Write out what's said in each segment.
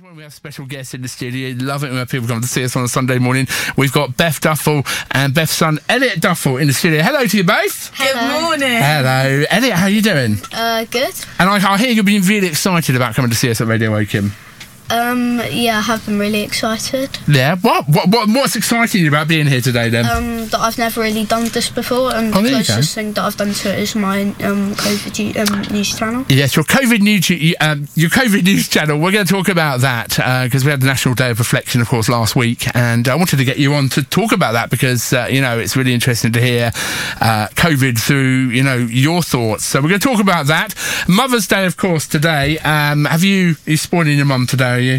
When we have special guests in the studio, love it when people come to see us on a Sunday morning. We've got Beth Duffel and Beth's son Elliot Duffel in the studio. Hello to you both. Hello. Good morning. Hello. Elliot, how are you doing? Good. And I hear you've been really excited about coming to see us at Radio Woking. Yeah, I have been really excited. Yeah? What's exciting you about being here today then? That I've never really done this before, and the closest thing that I've done to it is my COVID news channel. Yes, your COVID news channel. We're going to talk about that because we had the National Day of Reflection, of course, last week, and I wanted to get you on to talk about that because it's really interesting to hear COVID through your thoughts. So we're going to talk about that. Mother's Day, of course, today. Are you spoiling your mum today? Are you?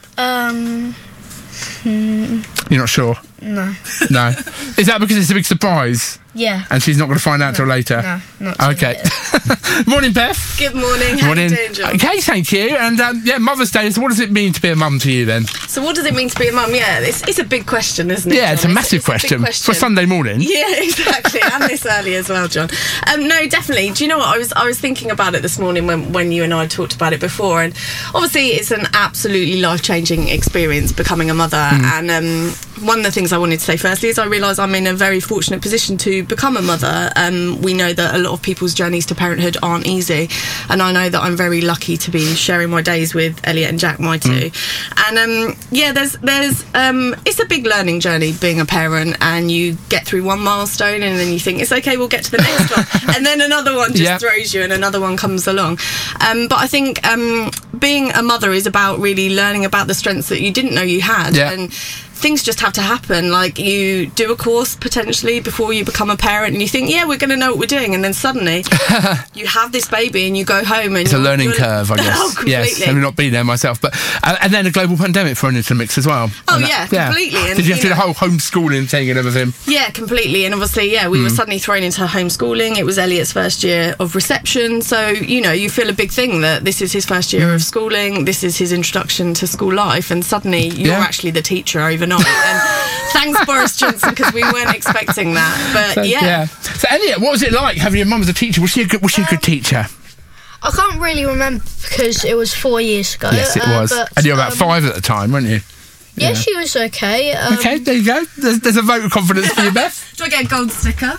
You're not sure? No. No. Is that because it's a big surprise? Yeah. And she's not going to find out till later? No, not okay. Morning, Beth. Good morning. How are you doing, John? Okay, thank you. And Mother's Day. So what does it mean to be a mum to you then? So what does it mean to be a mum? Yeah, it's a big question, isn't it? Yeah, John? it's a massive question for Sunday morning. Yeah, exactly. And this early as well, John. No, definitely. Do you know what? I was thinking about it this morning when you and I talked about it before, and obviously it's an absolutely life-changing experience becoming a mother. And one of the things I wanted to say firstly is I realise I'm in a very fortunate position to become a mother. We know that a lot of people's journeys to parenthood aren't easy, and I know that I'm very lucky to be sharing my days with Elliot and Jack, my two. And there's it's a big learning journey being a parent, and you get through one milestone and then you think it's okay, we'll get to the next one, and then another one just throws you and another one comes along. But I think being a mother is about really learning about the strengths that you didn't know you had. And things just have to happen. Like, you do a course potentially before you become a parent and you think, yeah, we're going to know what we're doing, and then suddenly you have this baby and you go home and it's a learning curve, I guess. Oh, completely. Yes, I've not been there myself, but and then a global pandemic thrown into the mix as well. Oh yeah, completely. And, did you have to do the whole homeschooling thing and everything? Yeah, completely. And obviously, we were suddenly thrown into homeschooling. It was Elliot's first year of reception, so you feel a big thing that this is his first year of schooling, this is his introduction to school life, and suddenly you're actually the teacher overnight. And thanks, Boris Johnson, because we weren't expecting that. But So Elliot, what was it like having your mum as a teacher? Was she a good teacher? I can't really remember because it was 4 years ago. Yes, it was. And you were about 5 at the time, weren't you? Yeah, she was okay. Okay, there you go. There's a vote of confidence for you, Beth. Do I get a gold sticker?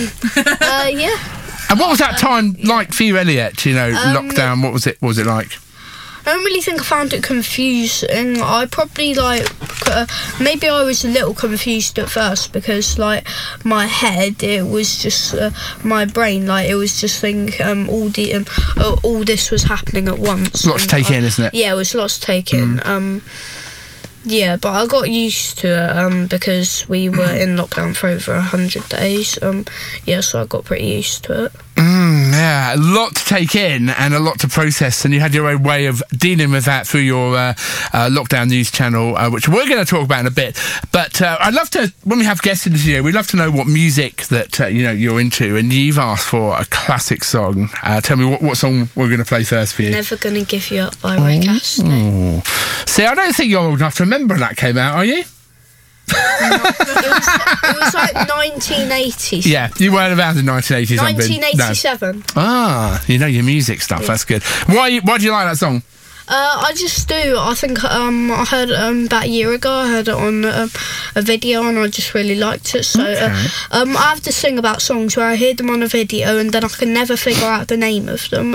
Yeah. And what was that time like for you, Elliot? Lockdown. What was it like? I don't really think I found it confusing. I probably maybe I was a little confused at first because my head, it was just my brain, it was just thinking all this was happening at once. Lots to take in, isn't it? Yeah, it was lots to take in. Yeah, but I got used to it because we were in lockdown for over 100 days. So I got pretty used to it. Yeah, a lot to take in and a lot to process, and you had your own way of dealing with that through your lockdown news channel, which we're going to talk about in a bit. But I'd love to, when we have guests in the studio, we'd love to know what music that you're into, and you've asked for a classic song. Tell me what song we're going to play first for you. Never Gonna Give You Up by Rick Astley. See, I don't think you're old enough to remember when that came out, are you? It was 1980s. Yeah, you weren't around in 1980s. 1987. No. Ah, you know your music stuff. Yeah. That's good. Why do you like that song? I just do. I think I heard it about a year ago. I heard it on a video and I just really liked it. So I have to sing about songs where I hear them on a video and then I can never figure out the name of them.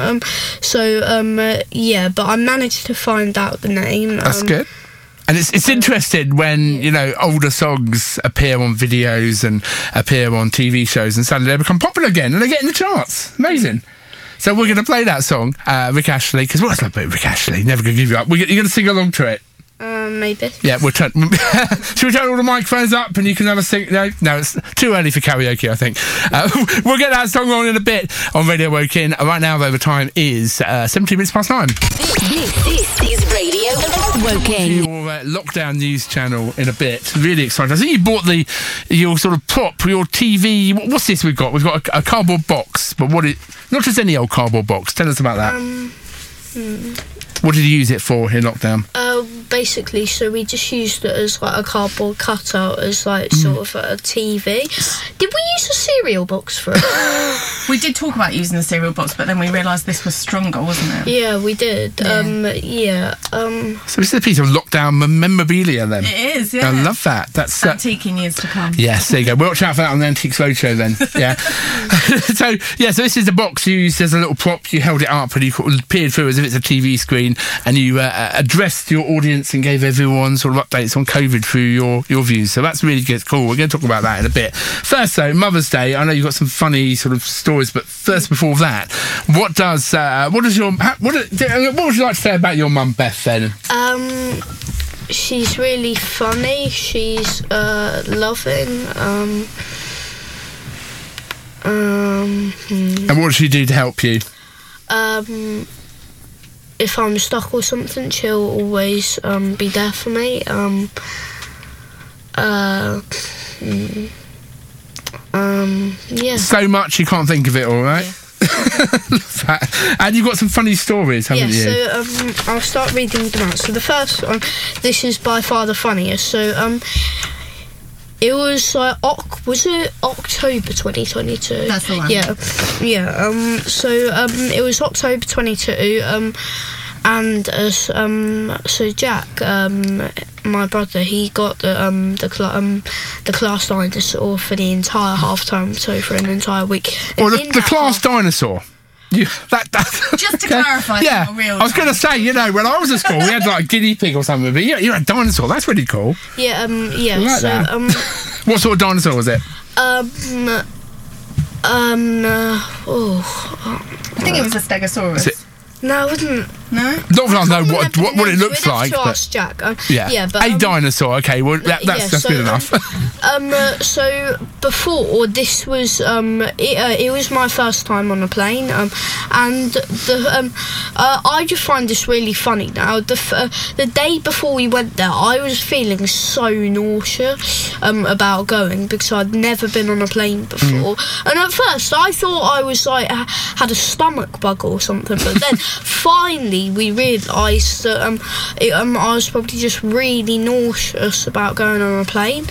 But I managed to find out the name. That's good. And it's interesting when, older songs appear on videos and appear on TV shows and suddenly they become popular again and they get in the charts. Amazing. So we're going to play that song, Rick Astley, because what's about Rick Astley? Never Gonna Give You Up. You're going to sing along to it? Maybe. Yeah, should we turn all the microphones up and you can have a sing? No, it's too early for karaoke, I think. We'll get that song on in a bit on Radio Woking. Right now, the time is 17 minutes past 9. This is Radio Woking. Your lockdown news channel in a bit. Really excited. I think you bought your sort of prop, your TV. What's this we've got? We've got a cardboard box, but not just any old cardboard box. Tell us about that. What did you use it for in lockdown? basically, so we just used it as like a cardboard cutout, as like sort of a TV. Did we use a cereal box for it? We did talk about using the cereal box, but then we realised this was stronger, wasn't it? Yeah, we did. Yeah. So this is a piece of lockdown memorabilia then. It is, yeah. I love that. That's Antique in years to come. yes, there you go. Watch out for that on the Antiques Roadshow then. Yeah. So this is the box you used as a little prop. You held it up and you peered through as if it's a TV screen, and you addressed your audience and gave everyone sort of updates on COVID through your views. So that's really good. Cool. We're going to talk about that in a bit. First though, Mother's Day. I know you've got some funny sort of stories, but first before that, what would you like to say about your mum, Beth, then? She's really funny. She's loving. And what does she do to help you? If I'm stuck or something, she'll always be there for me. Yeah. So much you can't think of it all, right? Yeah. And you've got some funny stories, haven't you? Yeah, so I'll start reading them out. So the first one, this is by far the funniest. So it was was it October 2022? That's the one. Yeah. So it was October 22. And so Jack, my brother, he got the class dinosaur for the entire half term, so for an entire week. Well, the class dinosaur. Just to clarify, yeah, not a real I was going to say, when I was at school, we had like a guinea pig or something, but you're a dinosaur. That's really cool. Yeah, yeah. I like that. What sort of dinosaur was it? I think it was a Stegosaurus. No, it wasn't. No? Not that I know what it looks like. To ask Jack. But a dinosaur. Okay, well that's good enough. So before this was it was my first time on a plane, and I just find this really funny now. The day before we went there, I was feeling so nauseous about going because I'd never been on a plane before, and at first I thought I was like had a stomach bug or something, but then finally we realised that I was probably just really nauseous about going on a plane.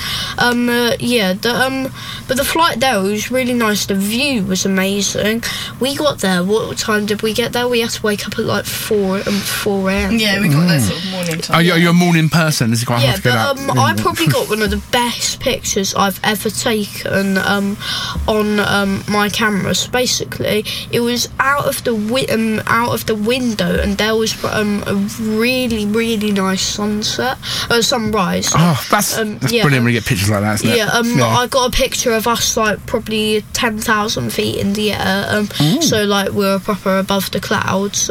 But the flight there was really nice. The view was amazing. We got there. What time did we get there? We had to wake up at like 4 a.m. Yeah, we got that sort of morning time. Oh, you're a morning person. Is it quite hard to get up? I probably got one of the best pictures I've ever taken on my camera. So basically, it was out of the window, and there was a really, really nice sunrise. Oh, that's brilliant when you get pictures like that, isn't it? I got a picture of us like probably 10,000 feet in the air. So like we were proper above the clouds.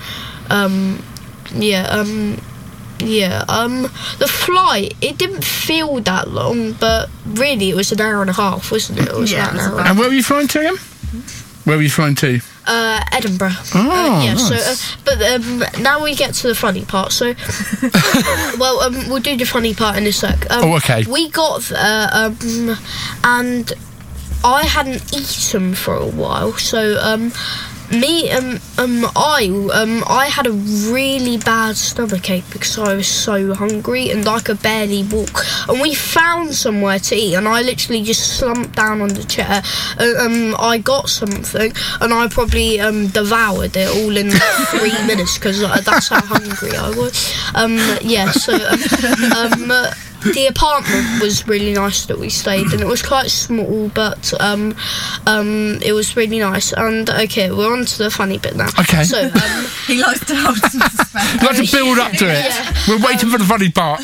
The flight, it didn't feel that long, but really it was an hour and a half, wasn't it? It was about an hour. And where were you flying to again? Where were you flying to? Edinburgh. Nice. But now we get to the funny part. So, we'll do the funny part in a sec. Okay. We got there, and I hadn't eaten for a while. So, I had a really bad stomachache because I was so hungry and I could barely walk. And we found somewhere to eat, and I literally just slumped down on the chair. I got something, and I probably devoured it all in 3 minutes because that's how hungry I was. The apartment was really nice that we stayed in. It was quite small, but it was really nice. And okay, we're on to the funny bit now. Okay. So he likes to hold some suspense. You like to build up to it. Yeah. We're waiting for the funny part.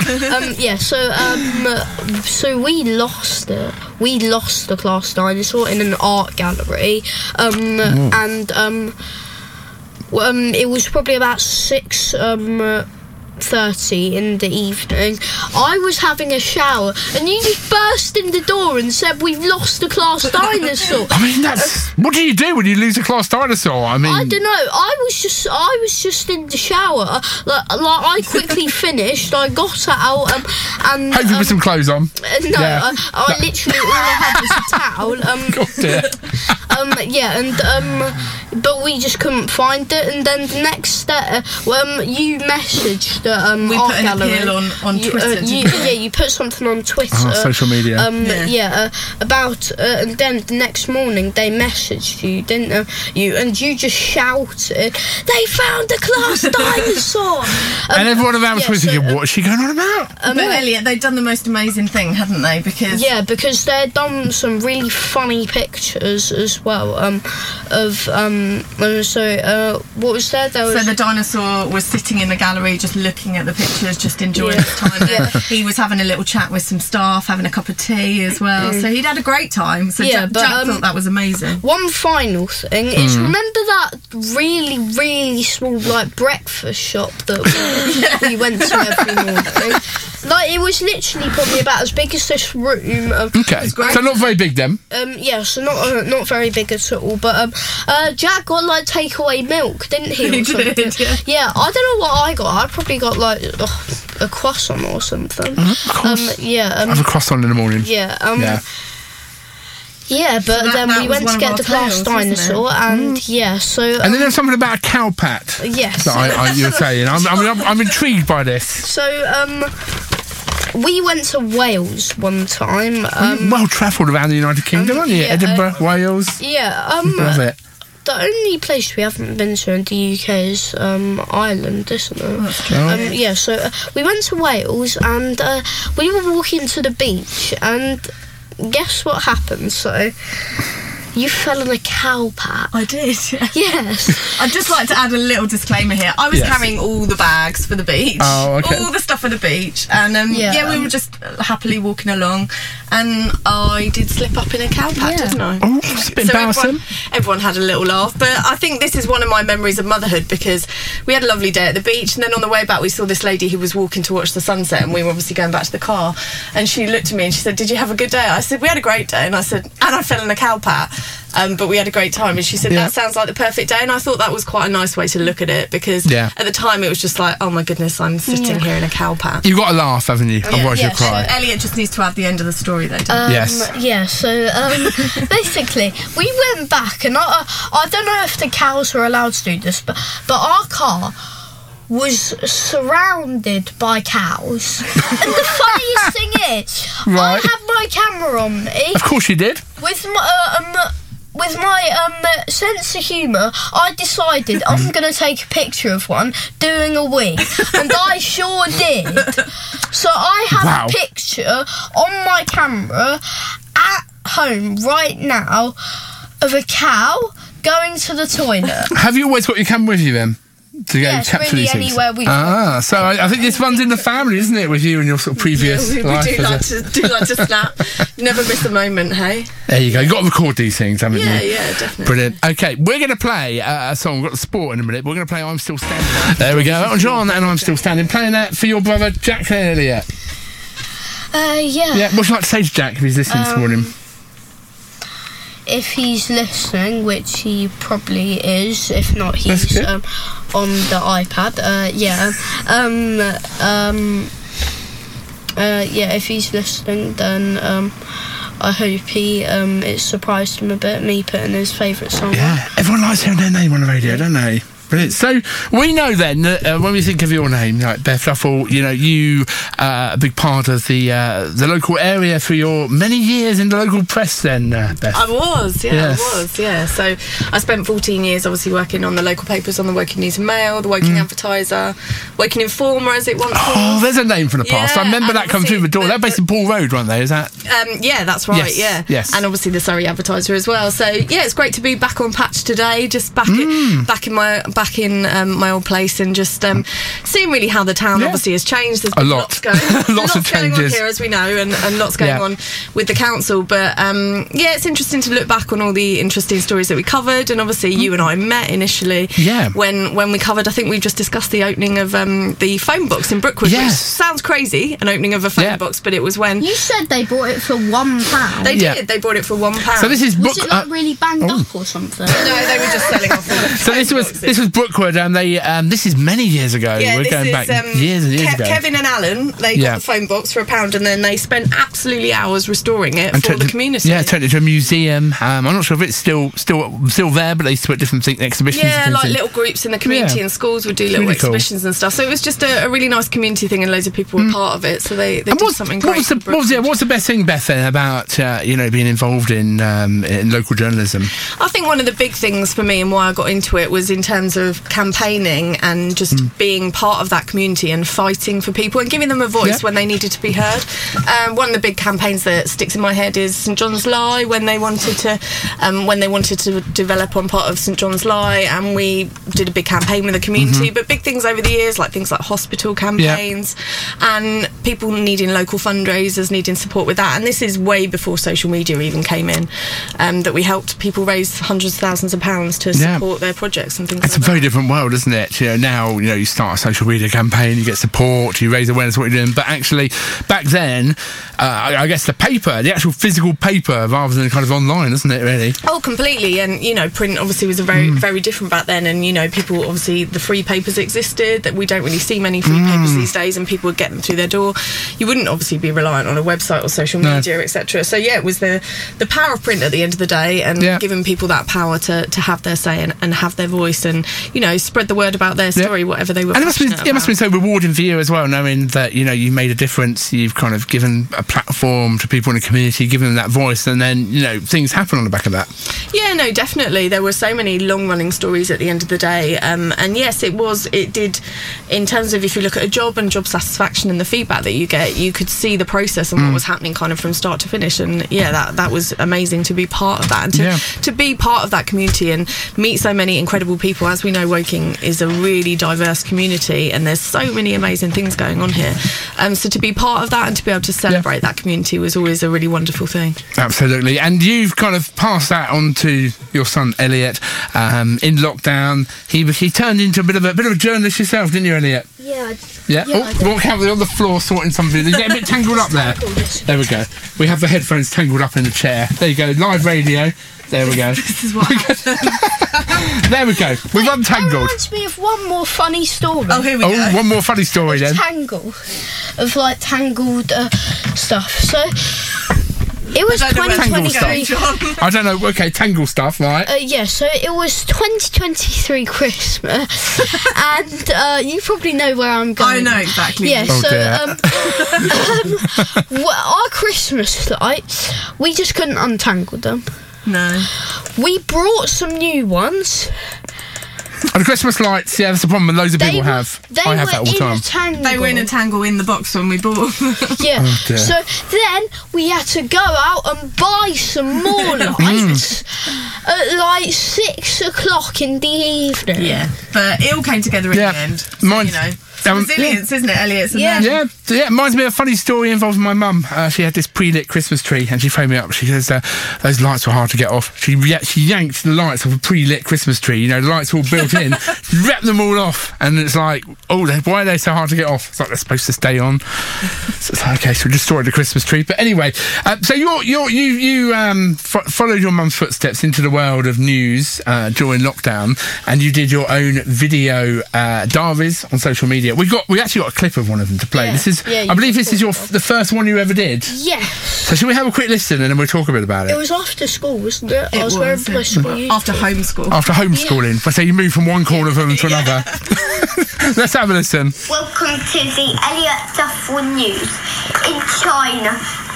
So we lost it. We lost the class dinosaur in an art gallery. It was probably about 6:30 in the evening. I was having a shower, and you just burst in the door and said, "We've lost the class dinosaur." I mean, what do you do when you lose a class dinosaur? I mean, I don't know. I was just in the shower. Like I quickly finished. I got out and hopefully with some clothes on. No, yeah. I literally all I had was a towel. God dear. but we just couldn't find it. And then the next day, you messaged we art put an gallery. appeal on Twitter. You put something on Twitter. Social media. About and then the next morning they messaged you, didn't you? And you just shouted, "They found a glass dinosaur!" And everyone around was thinking, "What's she going on about?" But Elliot, they'd done the most amazing thing, hadn't they? Because they'd done some really funny pictures as well. What was there? So the dinosaur was sitting in the gallery, just looking at the pictures, just enjoying his time there. He was having a little chat with some staff, having a cup of tea as well. So he'd had a great time. So Jack thought that was amazing. One final thing is, remember that really, really small breakfast shop that we went to every morning? It was literally probably about as big as this room. Okay, so not very big then. So not very big at all. But Jack got takeaway milk, didn't he? He did, yeah. I don't know what I got. I probably got a croissant or something. Have a croissant in the morning. Yeah, but then we went to get the glass dinosaur, and and then there's something about a cow pat. Yes, that you were saying. I'm intrigued by this. So we went to Wales one time. Well travelled around the United Kingdom, aren't you? Edinburgh, Wales. Yeah. Love it. The only place we haven't been to in the UK is Ireland, isn't it? That's true. So we went to Wales, and we were walking to the beach, and guess what happened? So you fell in a cow pat. I did. Yes. I'd just like to add a little disclaimer here. I was carrying all the bags for the beach. Oh, okay. All the stuff for the beach. And we were just happily walking along, and I did slip up in a cow pat, didn't I? Oh, it's a bit embarrassing. Everyone had a little laugh, but I think this is one of my memories of motherhood, because we had a lovely day at the beach, and then on the way back we saw this lady who was walking to watch the sunset, and we were obviously going back to the car, and she looked at me and she said, "Did you have a good day?" I said, "We had a great day." And I said, "And I fell in a cow pat. But we had a great time." And she said, "That sounds like the perfect day." And I thought that was quite a nice way to look at it, because at the time it was just like, oh my goodness, I'm sitting here in a cow pat. You've got to laugh, haven't you? Otherwise you'll cry. So Elliot just needs to add the end of the story though, doesn't he? Yes. So basically we went back, and I don't know if the cows were allowed to do this, but our car was surrounded by cows. And the funniest thing is, I had my camera on me. Of course you did. With my sense of humour, I decided I'm going to take a picture of one doing a wee, and I sure did. So I have a picture on my camera at home right now of a cow going to the toilet. Have you always got your camera with you then? To go capture really these things? Anywhere we so I think this runs in the family, isn't it, with you and your sort of previous life? We do like to snap. Never miss a moment, hey? There you go. You've got to record these things, haven't you? Yeah, definitely. Brilliant. Okay, we're going to play a song. We've got the sport in a minute. We're going to play I'm Still Standing. There we go. Elton John and I'm Still Standing. Playing that for your brother, Jack Elliott. Yeah, what would you like to say to Jack if he's listening this morning? If he's listening, which he probably is, if not, he's on the iPad. If he's listening, then I hope it surprised him a bit, me putting his favourite song. Yeah, everyone likes hearing their name on the radio, don't they? Brilliant. So we know then that when we think of your name, like Beth Duffel, you a big part of the local area for your many years in the local press then, Beth. I was. So I spent 14 years obviously working on the local papers, on the Woking News and Mail, the Woking Advertiser, Woking Informer as it once was. Oh, there's a name from the past. I remember that coming through the door. They're based in Paul Road, weren't they? Is that? Yeah, that's right. Yes. And obviously the Surrey Advertiser as well. So yeah, it's great to be back on patch today, just back in my old place, and just seeing really how the town obviously has changed. There's been lots going lots of changes going on here, as we know, and lots going on with the council. But it's interesting to look back on all the interesting stories that we covered. And obviously you and I met initially when we covered, I think we just discussed the opening of the phone box in Brookwood, which sounds crazy, an opening of a phone box, but it was when you said they bought it for £1. They did. They bought it for £1. So this is was it really banged up or something? No, they were just selling off. So this was was Brookwood, and they this is many years ago. Yeah, We're this going is, back years and years ago. Kevin and Alan, they got the phone box for £1, and then they spent absolutely hours restoring it for the community. Yeah, turned it into a museum. I'm not sure if it's still there, but they used to put different exhibitions. Yeah, like little groups in the community and schools would do little really exhibitions and stuff. So it was just a really nice community thing, and loads of people were part of it. So they did something great. What's the best thing, Beth, about being involved in local journalism? I think one of the big things for me and why I got into it was in terms of campaigning and just being part of that community and fighting for people and giving them a voice when they needed to be heard. One of the big campaigns that sticks in my head is St John's Lye, when they wanted to develop on part of St John's Lye, and we did a big campaign with the community. But big things over the years, like things like hospital campaigns and people needing local fundraisers, needing support with that. And this is way before social media even came in, that we helped people raise hundreds of thousands of pounds to support their projects and things like that. It's a very different world, isn't it? Now, you start a social media campaign, you get support, you raise awareness of what you're doing. But actually, back then, I guess the actual physical paper, rather than kind of online, isn't it, really? Oh, completely. And, print obviously was very different back then. And, people, obviously, the free papers existed, that we don't really see many free papers these days, and people would get them through their door. You wouldn't obviously be reliant on a website or social media, etc. So, it was the power of print at the end of the day, and giving people that power to have their say and have their voice, and, spread the word about their story, whatever they were passionate about. It must have been so rewarding for you as well, knowing that, you made a difference, you've kind of given a platform to people in the community, given them that voice, and then, things happen on the back of that. Yeah, no, definitely. There were so many long-running stories at the end of the day, and yes, it did, in terms of if you look at a job and job satisfaction and the feedback that you get, you could see the process and what was happening kind of from start to finish, and that was amazing to be part of that, and to be part of that community and meet so many incredible people. As we know, Woking is a really diverse community, and there's so many amazing things going on here, so to be part of that and to be able to celebrate that community was always a really wonderful thing. Absolutely. And you've kind of passed that on to your son Elliot in lockdown. He turned into a bit of a journalist yourself, didn't you, Elliot? Yeah. Walk out on the floor sorting something. You get a bit tangled up there. There we go. We have the headphones tangled up in the chair. There you go. Live radio. There we go. This is what happened. There we go. We've untangled. That reminds me of one more funny story. Oh, here we go. One more funny story then. Tangled stuff. So it was 2023. I don't know. Okay, tangle stuff, right? So it was 2023 Christmas, and you probably know where I'm going. I know exactly. Yeah. Our Christmas lights, we just couldn't untangle them. No. We brought some new ones. And the Christmas lights, that's the problem loads of people have. I have that all the time. They were in a tangle in the box when we bought them. Yeah. So then we had to go out and buy some more lights at like 6 o'clock in the evening. Yeah. But it all came together in the end. So, resilience, isn't it, Elliot? Yeah. It reminds me of a funny story involving my mum. She had this pre-lit Christmas tree, and she phoned me up. She says those lights were hard to get off. She yanked the lights off a pre-lit Christmas tree. The lights all built in. Ripped them all off, and it's like, why are they so hard to get off? It's like they're supposed to stay on. So it's like, okay, so we destroyed the Christmas tree. But anyway, so you followed your mum's footsteps into the world of news during lockdown, and you did your own video diaries on social media. We actually got a clip of one of them to play. Yeah. This is, I believe, this is the first one you ever did. Yeah. So should we have a quick listen and then we'll talk a bit about it? It was after school, wasn't it? I was wearing my school uniform. After homeschool. After homeschooling. Yeah. So you moved from one corner of them to another. Let's have a listen. Welcome to the Elliot Duffel News. In China,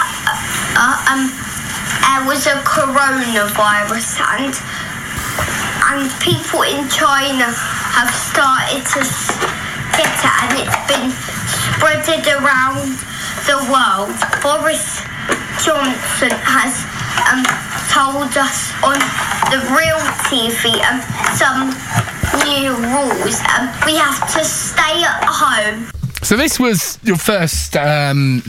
there was a coronavirus, and people in China have started to get it, and it's been spreaded around the world. Boris Johnson has told us on the Real TV some new rules, and we have to stay at home. So this was your first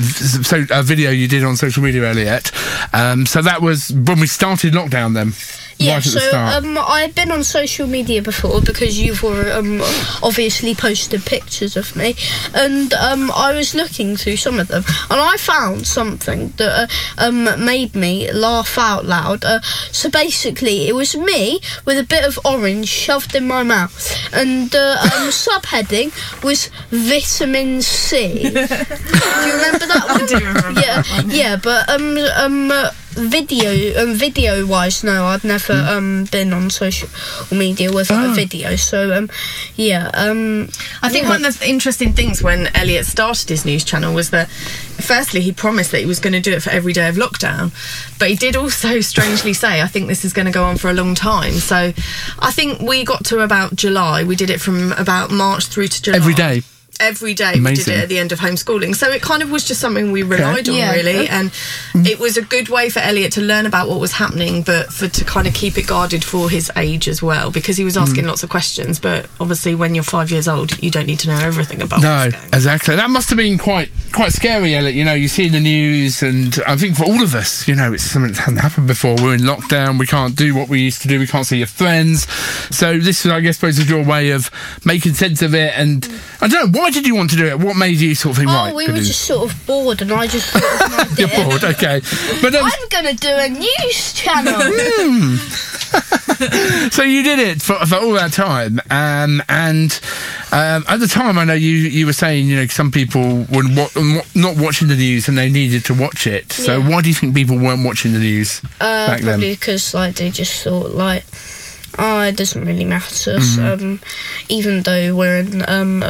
video you did on social media, Elliot. So that was when we started lockdown then. Yeah, right at so the start? I've been on social media before because you've obviously posted pictures of me, and I was looking through some of them, and I found something that made me laugh out loud. So basically, it was me with a bit of orange shoved in my mouth, and subheading was vitamin C. Do you remember that one? I do remember that one. Yeah, but video wise, no, I've never been on social media with a video, so I think one of the interesting things when Elliot started his news channel was that firstly he promised that he was going to do it for every day of lockdown, but he did also strangely say, I think this is going to go on for a long time. So I think we got to about July. We did it from about March through to July. Every day Amazing. we did it at the end of homeschooling, so it kind of was just something we relied on, really, and it was a good way for Elliot to learn about what was happening, but to kind of keep it guarded for his age as well, because he was asking lots of questions. But obviously when you're 5 years old, you don't need to know everything about what's going on. Exactly. That must have been quite scary, Elliot. You know, you see the news, and I think for all of us, you know, it's something that hasn't happened before. We're in lockdown, we can't do what we used to do, we can't see your friends, so this, I guess, was your way of making sense of it. And I don't know, why did you want to do it? What made you sort of think, right? We were just sort of bored, and I just thought of an idea. You're bored, okay. But I'm going to do a news channel. So you did it for all that time, and at the time, I know you were saying, you know, some people were not watching the news and they needed to watch it. So why do you think people weren't watching the news back then? Probably because they just thought it doesn't really matter. Even though we're in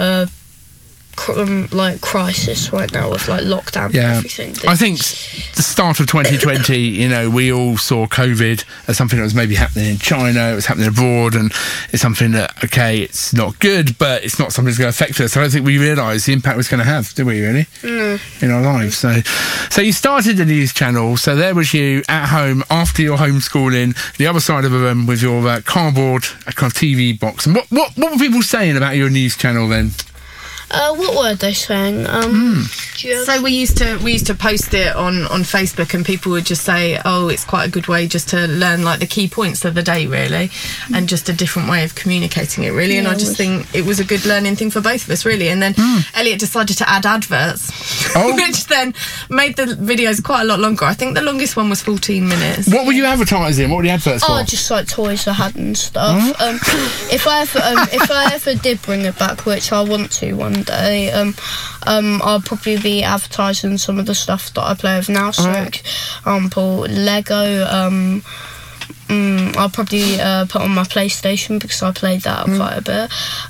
crisis right now with lockdown and everything. I think the start of 2020, you know, we all saw COVID as something that was maybe happening in China, it was happening abroad, and it's something that, okay, it's not good, but it's not something that's going to affect us. I don't think we realised the impact it was going to have, did we, really? No. In our lives. So you started the news channel, so there was you at home after your homeschooling, the other side of the room with your cardboard kind of TV box. And what were people saying about your news channel then? What were they saying? So we used to post it on Facebook, and people would just say, oh, it's quite a good way just to learn the key points of the day, really, and just a different way of communicating it, really. And I just think it was a good learning thing for both of us, really. And then Elliot decided to add adverts, which then made the videos quite a lot longer. I think the longest one was 14 minutes. What were you advertising? What were the adverts for? Oh, just toys I had and stuff. If I ever did bring it back, which I want to one day, I'll probably be advertising some of the stuff that I play with now. So, for example, Lego. I'll probably put on my PlayStation because I played that quite a bit.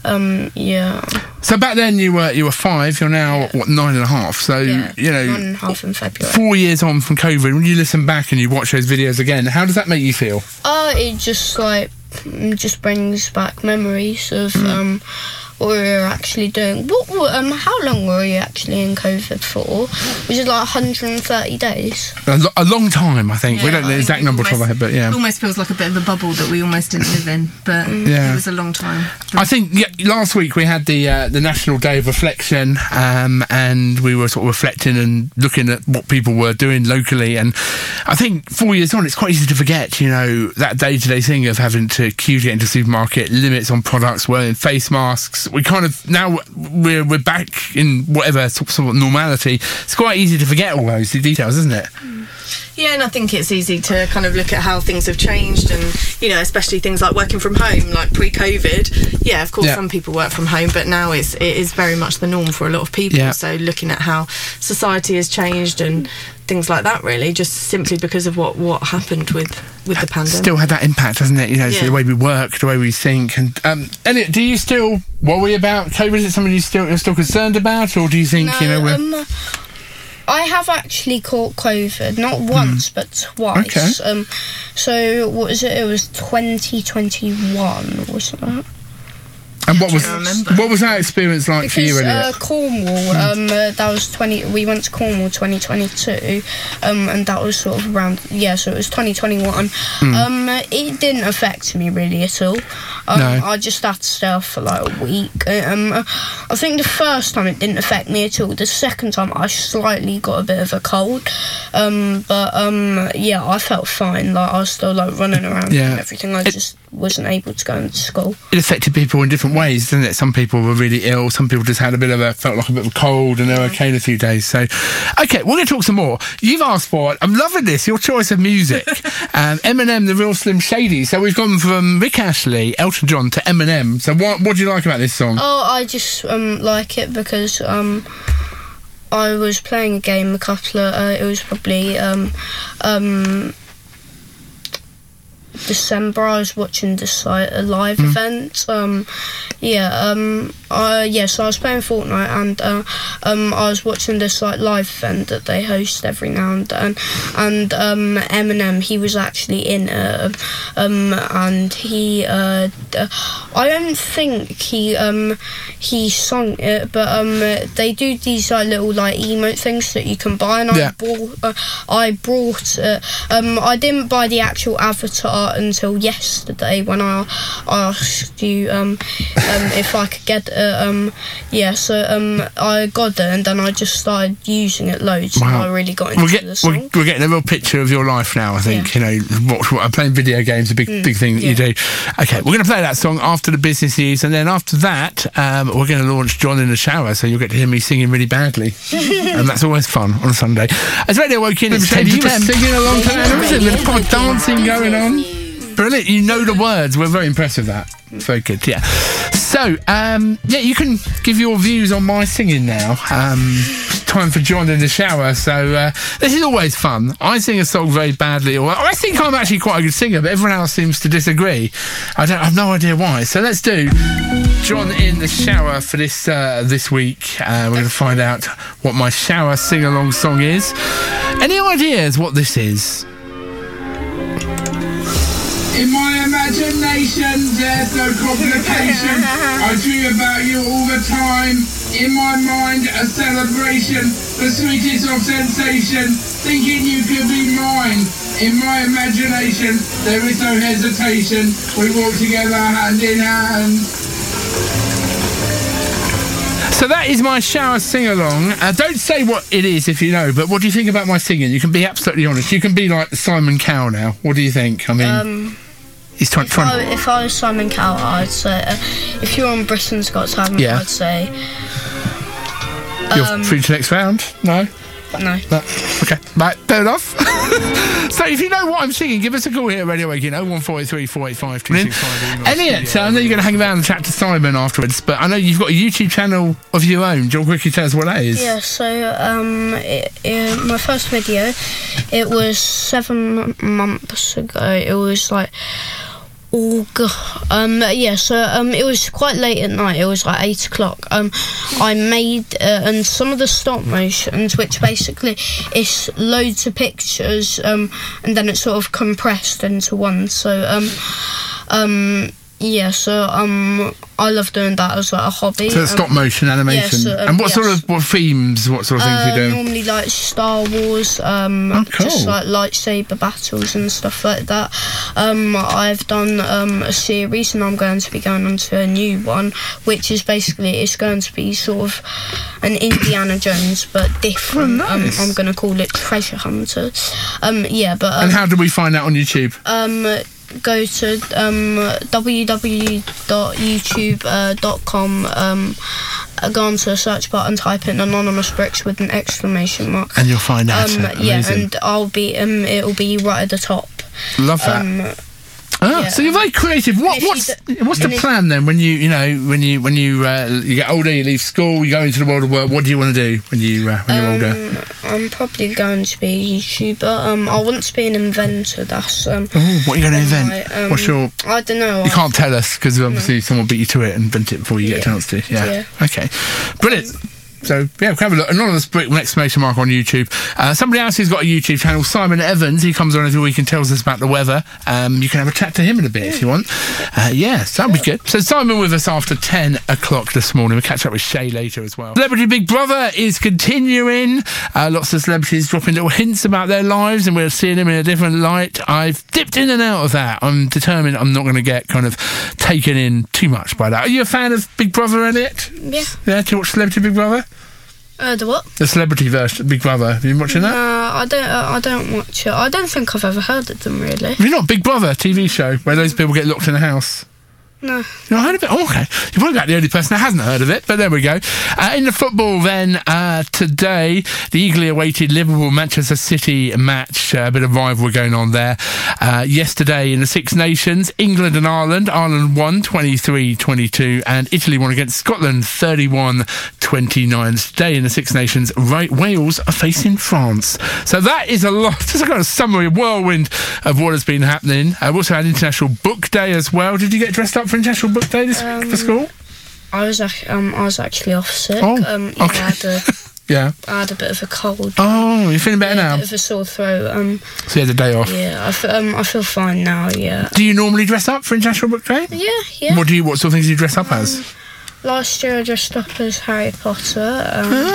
So back then you were 5. You're now 9.5. So you know, 9.5 in February. 4 years on from COVID. When you listen back and you watch those videos again, how does that make you feel? It just brings back memories of what we were actually doing. How long were you actually in COVID for? Was it 130 days? A long time, I think. We don't know the exact number off the top of my head, but it almost feels like a bit of a bubble that we almost didn't live in, but it was a long time. I think last week we had the National Day of Reflection, and we were sort of reflecting and looking at what people were doing locally, and I think 4 years on, it's quite easy to forget, you know, that day-to-day thing of having to queue to get into the supermarket, limits on products, wearing face masks. We kind of, now we're back in whatever sort of normality. It's quite easy to forget all those details, isn't it? Yeah, and I think it's easy to kind of look at how things have changed, and, you know, especially things like working from home, like pre-COVID. Yeah, of course, some people work from home, but now it is very much the norm for a lot of people. Yeah. So looking at how society has changed and things like that, really, just simply because of what happened with the pandemic. Still had that impact, hasn't it? You know, the way we work, the way we think. And Elliot, do you still worry about COVID? Is it something you're still concerned about, or do you think I have actually caught COVID, not once but twice. Okay. So what was it? It was 2021, wasn't it? And what was that experience like for you, Elliot? Cornwall, that was we went to Cornwall 2022, and that was sort of around, so it was 2021. It didn't affect me really at all. I just had to stay off for like a week. I think the first time it didn't affect me at all. The second time I slightly got a bit of a cold, yeah, I felt fine. Like I was still like running around and everything. I just wasn't able to go into school. It affected people in different ways, didn't it? Some people were really ill, some people just had felt like a bit of a cold, and they're okay in a few days. So, okay, we're going to talk some more. You've asked for it. I'm loving this, your choice of music. Eminem, The Real Slim Shady. So we've gone from Rick Astley, Elton John to Eminem. So what do you like about this song? Oh, I just like it because I was playing a game it was probably December. I was watching this a live event. So I was playing Fortnite, and I was watching this like live event that they host every now and then, and Eminem, he was actually in it, and he I don't think he sung it, but they do these like little like emote things that you can buy, and I brought it. I didn't buy the actual avatar until yesterday when I asked you if I could get it. I got it, and then I just started using it loads. Wow. And I really got into the song. We're getting a real picture of your life now, I think. Yeah. You know, playing video games, a big thing that you do. Okay, we're going to play that song after the business news, and then after that we're going to launch John in the Shower, so you'll get to hear me singing really badly. And that's always fun on a Sunday. As Radio Woking, it's 10 to 10. Singing along to that, with a bit of dancing going on. Brilliant, you know the words. We're very impressed with that. Very good, yeah. So, you can give your views on my singing now. Time for John in the Shower. So, this is always fun. I sing a song very badly, or I think I'm actually quite a good singer, but everyone else seems to disagree. I have no idea why. So let's do John in the Shower for this week. We're going to find out what my shower sing-along song is. Any ideas what this is? In my imagination, there's no complication. I dream about you all the time. In my mind, a celebration, the sweetest of sensation, thinking you could be mine. In my imagination, there is no hesitation. We walk together hand in hand. So that is my shower sing-along. Don't say what it is if you know, but what do you think about my singing? You can be absolutely honest. You can be like Simon Cowell now. What do you think? I mean... He's trying. If I was Simon Cowell, I'd say if you're on Britain's Got Talent, I'd say you're through to the next round. No. Okay, right, fair enough. So if you know what I'm singing, give us a call here at Radio Woking, 01483 485 265. Elliot, I know you're going to hang around and chat to Simon afterwards, but I know you've got a YouTube channel of your own. Do you want to quickly tell us what that is? Yeah, so my first video, it was 7 months ago. It was like... Oh god. It was quite late at night. It was like 8 o'clock. I made and some of the stop motions, which basically is loads of pictures, and then it's sort of compressed into one. So I love doing that as like a hobby. So stop motion animation. And what sort of themes? What sort of things you do? Normally like Star Wars, cool. Just like lightsaber battles and stuff like that. I've done a series, and I'm going to be going on to a new one, which is basically it's going to be sort of an Indiana Jones but different. Oh, nice. I'm going to call it Treasure Hunters. And how do we find that on YouTube? Go to www.youtube.com, go onto the search bar and type in Anonymous Bricks with an exclamation mark, and you'll find out. And I'll be it'll be right at the top. Love that. So you're very creative. What's the plan then when you get older, you leave school, you go into the world of work? What do you want to do when you're older? I'm probably going to be a YouTuber. I want to be an inventor. That's what are you going to invent? What's your? I don't know. You can't tell us because obviously someone beat you to it and invent it before you get a chance to. Yeah. Okay. Brilliant. So, yeah, have a look. Anonymous Brick with an exclamation mark on YouTube. Somebody else who's got a YouTube channel, Simon Evans, he comes on every week and tells us about the weather. You can have a chat to him in a bit if you want. Yes, that'll be good. So, Simon with us after 10 o'clock this morning. We'll catch up with Shay later as well. Celebrity Big Brother is continuing. Lots of celebrities dropping little hints about their lives, and we're seeing them in a different light. I've dipped in and out of that. I'm determined I'm not going to get kind of taken in too much by that. Are you a fan of Big Brother, Elliot? Yeah. Yeah, do you watch Celebrity Big Brother? The what? The celebrity version, Big Brother. Have you been watching that? I don't watch it. I don't think I've ever heard of them, really. Have you not? Big Brother TV show where those people get locked in a house. No. You've not heard of it? Oh, okay. You're probably about the only person that hasn't heard of it, but there we go. In the football then, today, the eagerly awaited Liverpool-Manchester City match, a bit of rivalry going on there. Yesterday in the Six Nations, England and Ireland. Ireland won 23-22 and Italy won against Scotland 31-29. Today in the Six Nations, Wales are facing France. So that is a lot. Just a kind of summary, whirlwind of what has been happening. We've also had International Book Day as well. Did you get dressed up for International Book Day for school? I was actually off sick. Oh, I had a bit of a cold. Oh, you're feeling better now? A bit of a sore throat. So you had a day off? Yeah, I feel fine now, yeah. Do you normally dress up for International Book Day? Yeah. What sort of things do you dress up as? Last year I dressed up as Harry Potter.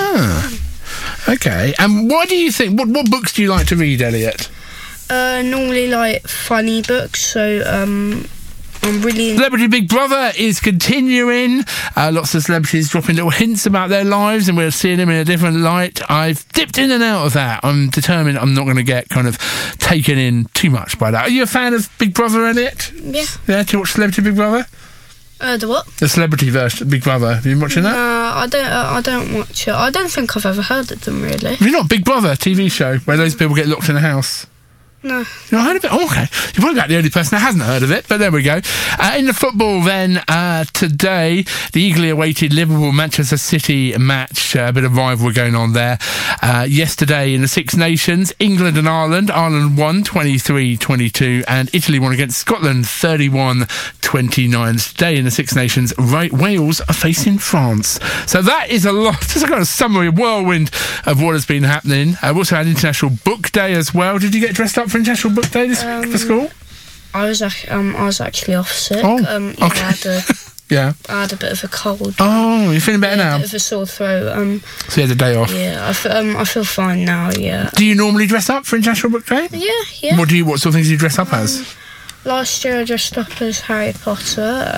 Okay. And what do you think? What books do you like to read, Elliot? Normally like funny books, so I'm really... Celebrity Big Brother is continuing. Lots of celebrities dropping little hints about their lives, and we're seeing them in a different light. I've dipped in and out of that. I'm determined I'm not going to get kind of taken in too much by that. Are you a fan of Big Brother, Elliot? Yeah. Yeah, do you watch Celebrity Big Brother? The what? The celebrity version, Big Brother. Have you been watching that? I don't watch it. I don't think I've ever heard of them, really. Have you not? Big Brother TV show where those people get locked in a house. No. You've not heard of it? Oh, okay. You're probably about the only person that hasn't heard of it, but there we go. In the football then, today, the eagerly awaited Liverpool-Manchester City match, a bit of rivalry going on there. Yesterday in the Six Nations, England and Ireland. Ireland won 23-22 and Italy won against Scotland 31-29. Today in the Six Nations, Wales are facing France. So that is a lot. Just a kind of summary, whirlwind of what has been happening. We've also had International Book Day as well. Did you get dressed up for International Book Day for school? I was actually off sick. Oh, I had a bit of a cold. Oh, you're feeling better now? A bit of a sore throat. So you had a day off? Yeah, I feel fine now, yeah. Do you normally dress up for International Book Day? Yeah. What sort of things do you dress up as? Last year I dressed up as Harry Potter.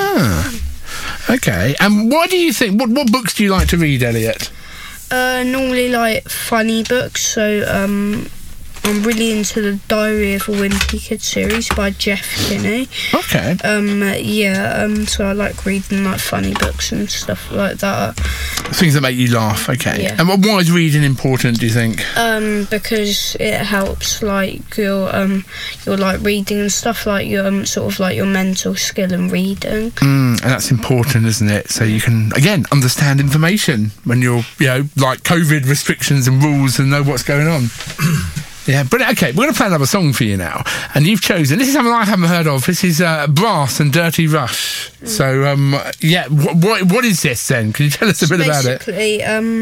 Okay. And what do you think? What books do you like to read, Elliot? Normally like funny books, so I'm really into the Diary of a Wimpy Kid series by Jeff Kinney. Okay. So I like reading like funny books and stuff like that. Things that make you laugh, okay. Yeah. And why is reading important, do you think? Because it helps like your like reading and stuff, like your sort of like your mental skill in reading. And that's important, isn't it? So you can again understand information when you're like COVID restrictions and rules and know what's going on. Yeah, but okay, we're going to play another song for you now, and you've chosen. This is something I haven't heard of. This is Brass and Dirty Rush. So, what is this then? Can you tell us a bit about it? Basically,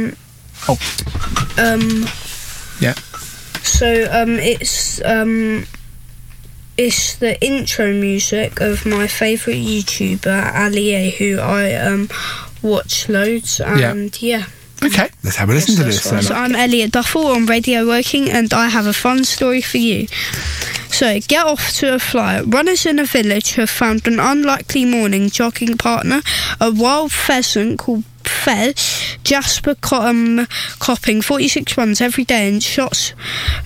yeah. So, it's the intro music of my favourite YouTuber Ali A, who I watch loads, and yeah. Okay, let's have a listen to this. So I'm Elliot Duffel on Radio Woking, and I have a fun story for you. So, get off to a flyer. Runners in a village have found an unlikely morning jogging partner, a wild pheasant called Fez. Jasper copping 46 runs every day in Shotts,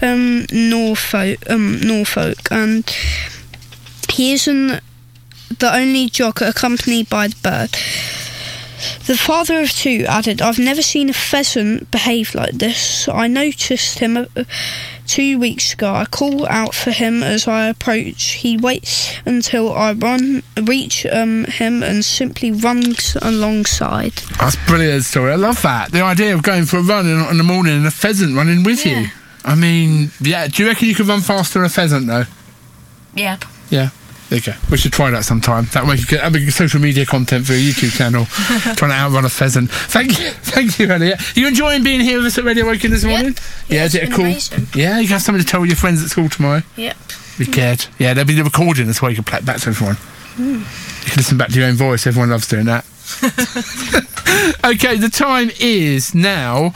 Norfolk, and he isn't the only jogger accompanied by the bird. The father of two added, "I've never seen a pheasant behave like this. I noticed him 2 weeks ago. I call out for him as I approach. He waits until I reach him and simply runs alongside." That's a brilliant story. I love that. The idea of going for a run in the morning and a pheasant running with you. I mean, yeah. Do you reckon you could run faster than a pheasant, though? Yep. Yeah. There you go. We should try that sometime. That'll make good social media content for a YouTube channel. Trying to outrun a pheasant. Thank you, Elliot. Are you enjoying being here with us at Radio Woking this morning? Yeah, is it cool? Amazing. Yeah, you can have something to tell your friends at school tomorrow. Yep. Be cared. Yeah, there'll be the recording as well. You can play it back to everyone. You can listen back to your own voice. Everyone loves doing that. Okay, the time is now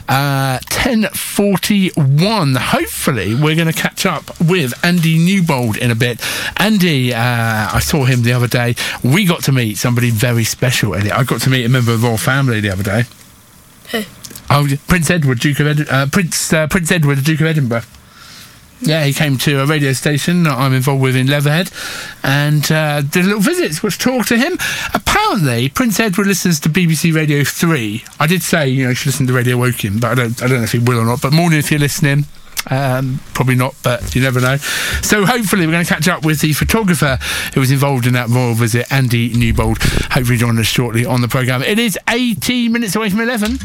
10:41. Hopefully we're going to catch up with Andy Newbold in a bit. Andy, I saw him the other day. We got to meet somebody very special, Elliot. I got to meet a member of the royal family the other day. Who? Oh, Prince Edward, Prince Edward, the Duke of Edinburgh. Yeah, he came to a radio station that I'm involved with in Leatherhead and did a little visit, which talked to him. Apparently, Prince Edward listens to BBC Radio 3. I did say, you should listen to Radio Woking, but I don't know if he will or not. But morning if you're listening. Probably not, but you never know. So hopefully we're going to catch up with the photographer who was involved in that royal visit, Andy Newbold. Hopefully join us shortly on the programme. It is 18 minutes away from 11.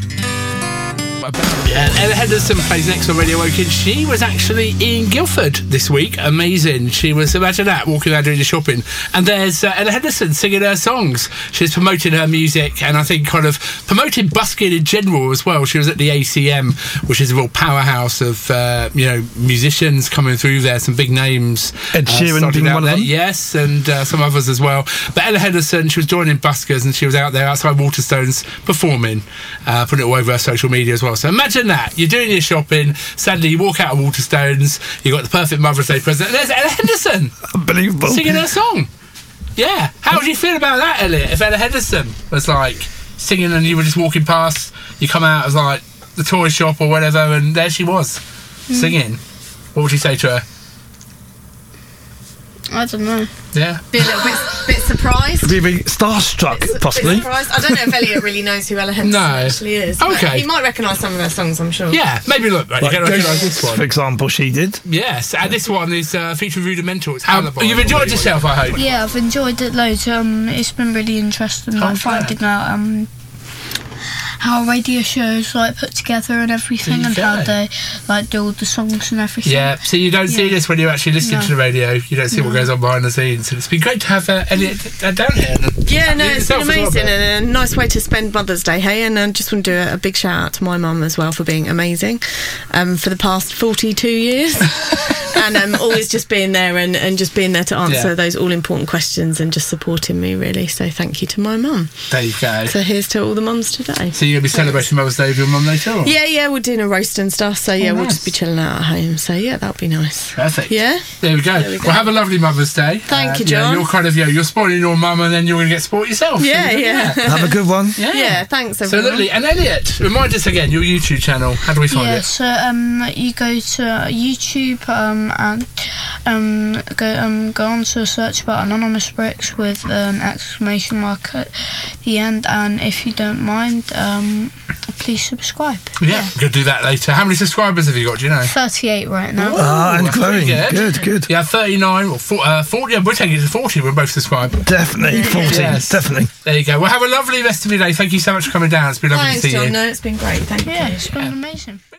Ella Henderson plays next on Radio Woking. She was actually in Guildford this week. Amazing. She was, imagine that, walking around doing the shopping. And there's Ella Henderson singing her songs. She's promoting her music and I think kind of promoting busking in general as well. She was at the ACM, which is a real powerhouse of, musicians coming through there. Some big names. Ed Sheeran being one of them. Yes, and some others as well. But Ella Henderson, she was joining buskers and she was out there outside Waterstones performing, putting it all over her social media as well. So imagine that. You're doing your shopping, suddenly you walk out of Waterstones, you've got the perfect Mother's Day present, and there's Ella Henderson. Unbelievable. Singing her song. Yeah. How would you feel about that, Elliot, if Ella Henderson was like singing and you were just walking past, you come out as like the toy shop or whatever, and there she was singing? What would you say to her? I don't know. Yeah. Be a little bit surprised. Be a bit starstruck, possibly. Bit surprised. I don't know if Elliot really knows who Ella Henderson actually is. Okay. He might recognise some of her songs, I'm sure. Yeah, maybe look. Right, Like you can recognise this Ghosts, one. for example, she did. Yes, and this one is featuring Rudimental. It's you've enjoyed yourself, I hope. Yeah, I've enjoyed it loads. It's been really interesting, finding out how radio shows put together and everything, and how they do all the songs and everything. Yeah, so you don't see this when you're actually listening to the radio. You don't see what goes on behind the scenes. And it's been great to have Elliot down here. Yeah, no, it's been amazing and a nice way to spend Mother's Day, hey? And I just want to do a big shout out to my mum as well for being amazing for the past 42 years. And always just being there and just being there to answer those all-important questions and just supporting me, really. So thank you to my mum. There you go. So here's to all the mums today. So you're going to be celebrating Mother's Day with your mum later? Or? Yeah, we're doing a roast and stuff. So nice. we'll just be chilling out at home. So yeah, that'll be nice. Perfect. Yeah? There we go. Well, have a lovely Mother's Day. Thank you, John. You're kind of, you're spoiling your mum and then you're going to get spoiled yourself. Yeah. Have a good one. Yeah, thanks So everyone. lovely. And Elliot, remind us again, your YouTube channel. How do we find it? So you go to YouTube and go on to a search about Anonymous Bricks with an exclamation mark at the end, and if you don't mind, please subscribe. Yeah, we're going to do that later. How many subscribers have you got, do you know? 38 right now. And that's growing. very Good. Yeah, 39 or 40. Yeah, we're taking it to 40. We're both subscribed. Definitely. 40. Yes. Definitely. There you go. Well, have a lovely rest of your day. Thank you so much for coming down. It's been lovely Thanks, to see John. you. No, it's been great. Thank you. Yeah, it's been amazing.